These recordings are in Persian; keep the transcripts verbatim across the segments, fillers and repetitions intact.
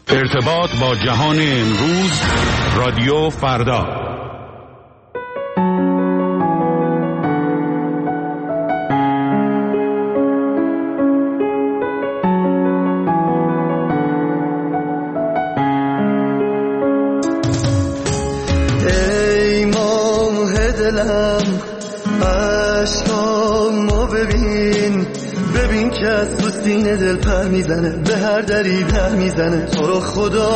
ارتباط با جهان امروز، رادیو فردا. ای ماه دلم عشقامو ببین، ببین که از تو سینه دل پر میزنه، به هر دری در میزنه. تو رو خدا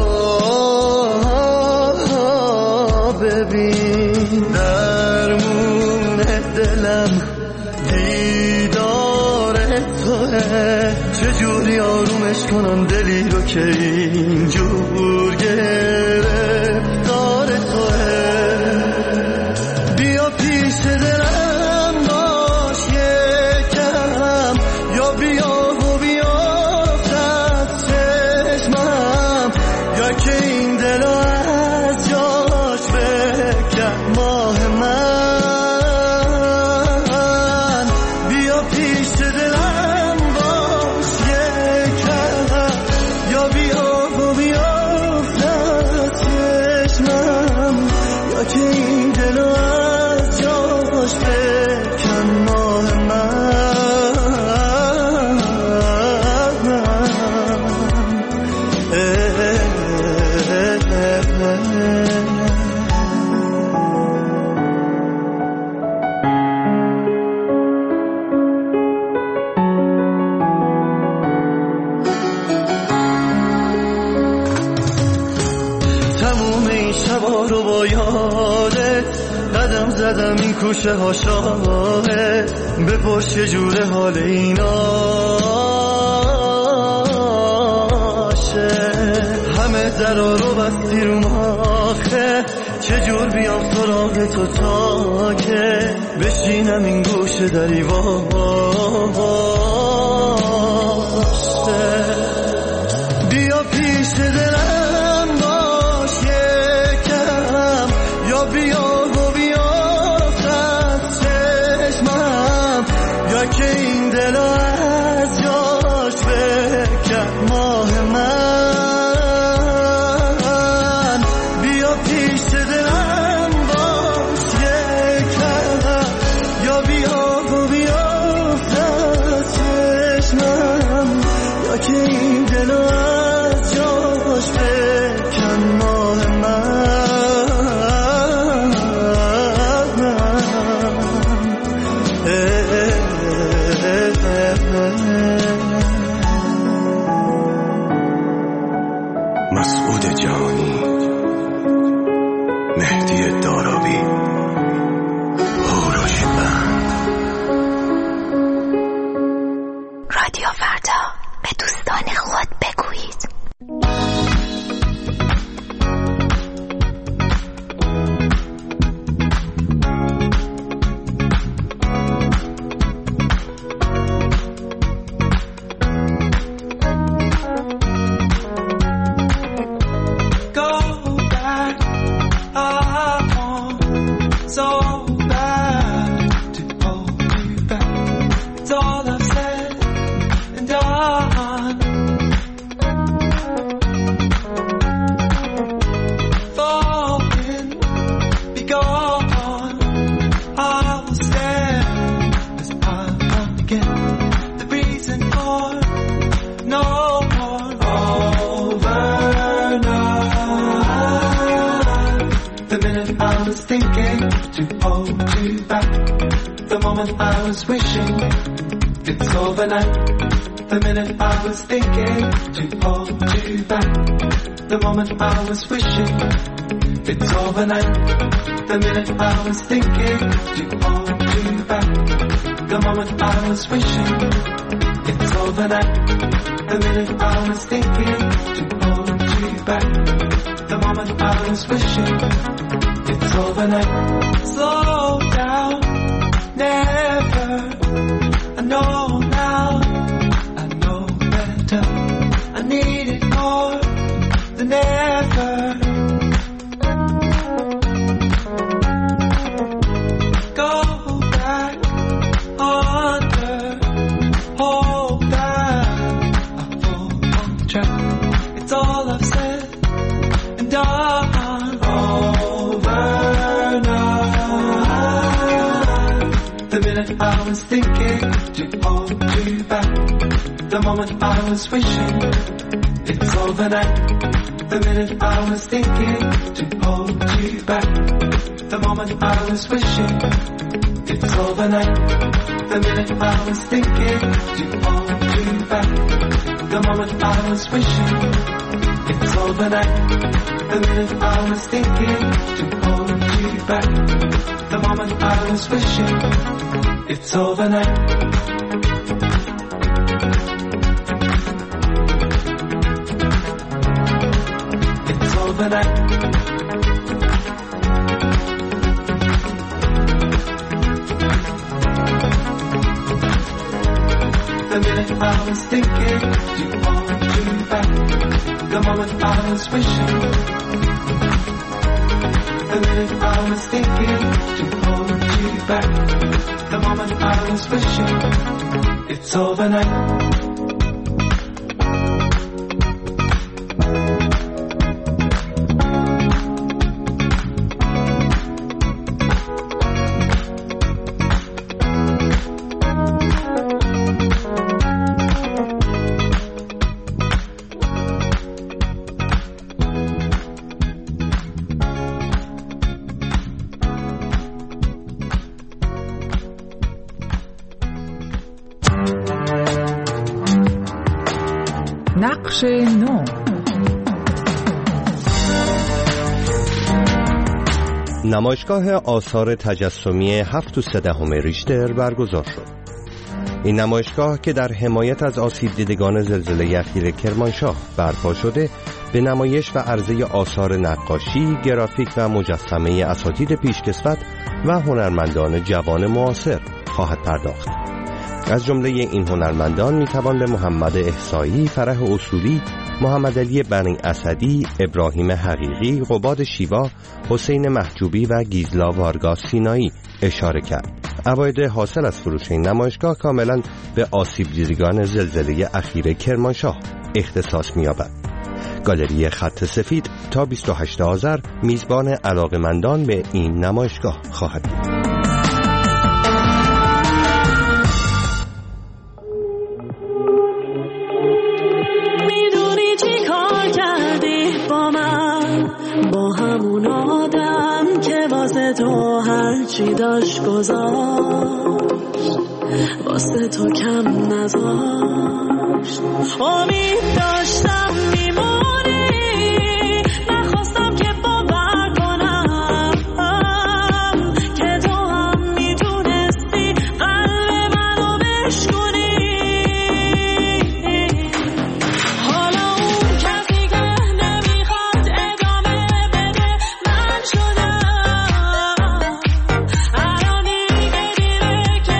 ببین، درمون دلم دیدار توه، چجوری آرومش کنم دلی رو که اینجور گرفتار توه. بیا پیش دلم باش یکم، یا بیا و بیا از چشمم، یا که این دل از جاش بکن ماه من. بیا پیش دلم باش یکم، یا بیا و بیا از چشمم، یا که این دل از جاش بکن ماه من. تموم این شبا رو با یادت قدم زدم این کوچه ها شاهد، بپرس چجوره حال ایناشه. همه درا رو بستی رو ماخه، چجور بیام سراغ تو تا که بشینم این گوشه دری واشه. بیا پیش دلم باش یکم، یا بیا و بیا از چشمم، یا که این دل از جاش بکن ماه من. بیا پیش دلم باش یکم، یا بیا و بیا از چشمم، یا که این دل از جاش بکن ماه من. مسعود جانی، مهدی داراوی، هوروش بند. رادیو فردا، به دوستان خود بگویید. I was wishing it's overnight. The minute I was thinking to hold you back. The moment I was wishing it's overnight. The minute I was thinking to hold you back. The moment I was wishing it's overnight. The minute I was thinking to hold you back. The moment I was wishing it's overnight. Slow down. Never, I know now, I know better. I need it more than ever. Go back under, hold back. I fall on track. It's all I've said and done over now. The minute I was thinking to hold you back, the moment I was wishing it's over now. The minute I was thinking to hold you back, the moment I was wishing it's over now. The minute I was thinking to hold you back, the moment I was wishing it's over now. The minute I was thinking to hold you back, the moment I was wishing it's over now. It's over now. The minute I was thinking to hold you back, the moment I was wishing. The minute I was thinking to hold you back, the moment I was wishing it's over now. نقش نو. نمایشگاه آثار تجسمی هفت و سه دهم ریشتر برگزار شد. این نمایشگاه که در حمایت از آسیب دیدگان زلزله اخیر کرمانشاه برپا شده، به نمایش و عرضه آثار نقاشی، گرافیک و مجسمه اساتید پیشکسوت و هنرمندان جوان معاصر خواهد پرداخت. از جمله این هنرمندان میتوان به محمد احصایی، فرح اصولی، محمد علی بنی اسدی، ابراهیم حقیقی، قباد شیوا، حسین محجوبی و گیزلا وارگا سینایی اشاره کرد. عواید حاصل از فروش این نمایشگاه کاملا به آسیب دیدگان زلزله اخیر کرمانشاه اختصاص می‌یابد. گالری خط سفید تا بیست و هشتم آذر میزبان علاقه‌مندان به این نمایشگاه خواهد بود. تو هر چی داشت گذاشت، واسه تو کم نذاشت. امید داشتم میمونی، نخواستم که باور کنم که تو هم میتونستی قلب منو بشکنی. حالا اون کسی که نمیخواد ادامه بده من شدم.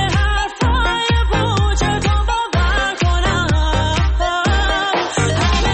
همه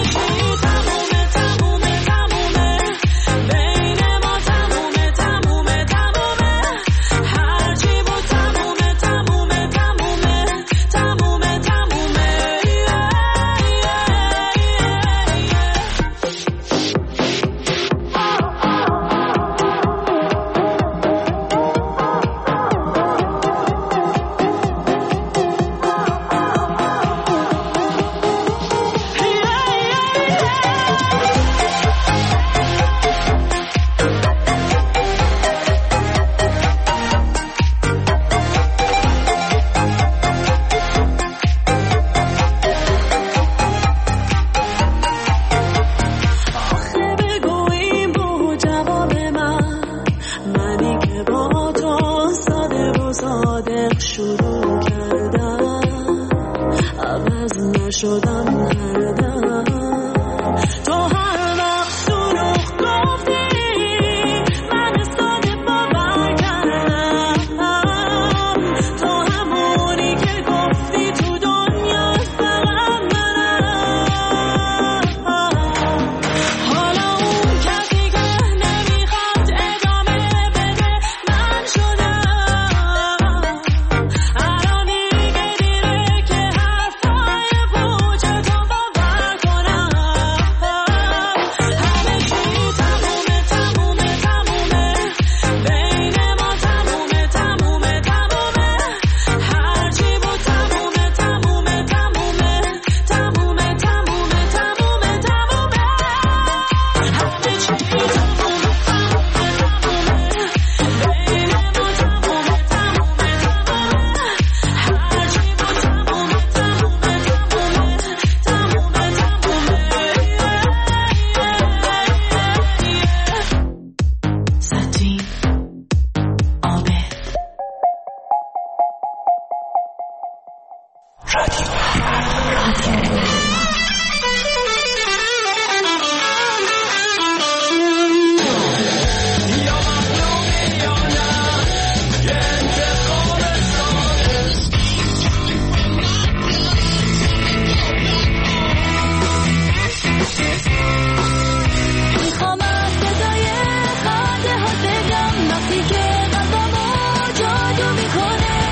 میخوام از صدای خنده ها بگم وقتی که قلبمو جادو میکنه.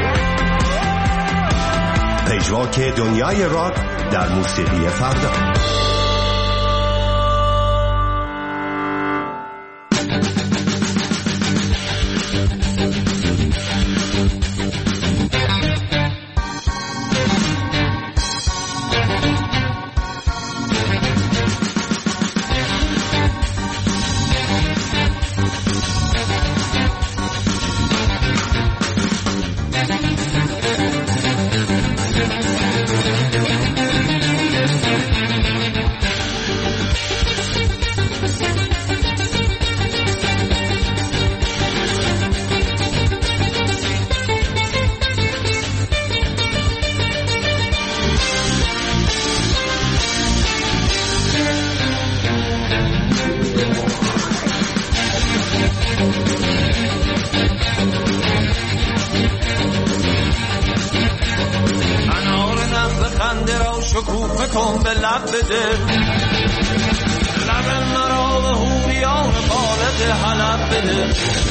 پژواک دنیای راک در موسیقی فردا. شکوفه کن به لب بده، لب مرا به حوریان خالد حلب بده.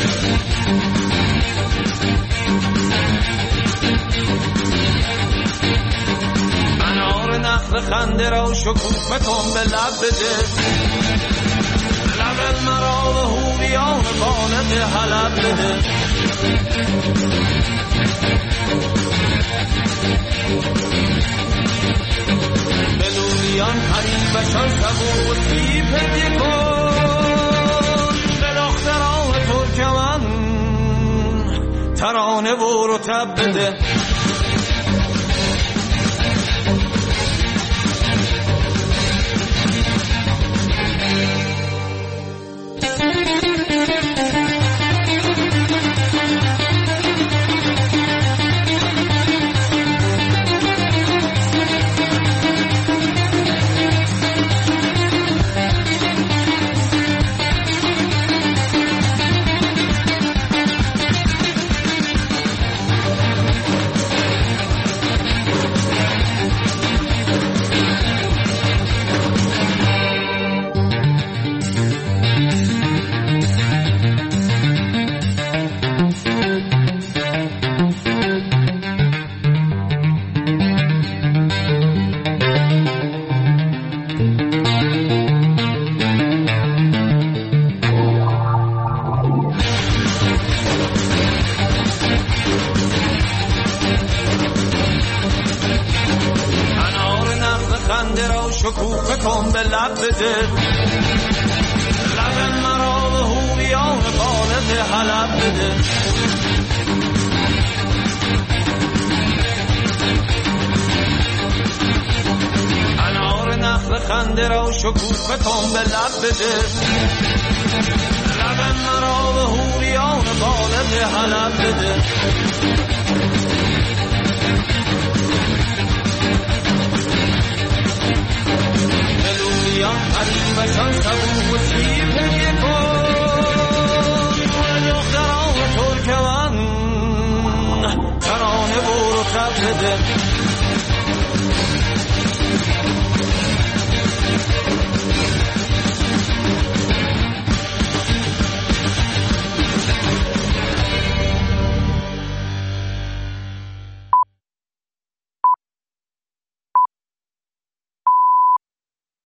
انار نخل خنده را شکوفه کن به لب بده، لب مرا به حوریان خالد حلب بده. بلوریان حریفشان سبو و سیب هدیه کن، به دختران ترکمن ترانه و رطب بده. شکوفه کن به لب بده، لب مرا به حوریان خالد حلب بده. انار نخل خنده را شکوفه کن به لب بده، لب مرا به حوریان خالد حلب بده. بلوریان حریفشان سبو و سیب هدیه کن، به دختران ترکمن ترانه و رطب بده.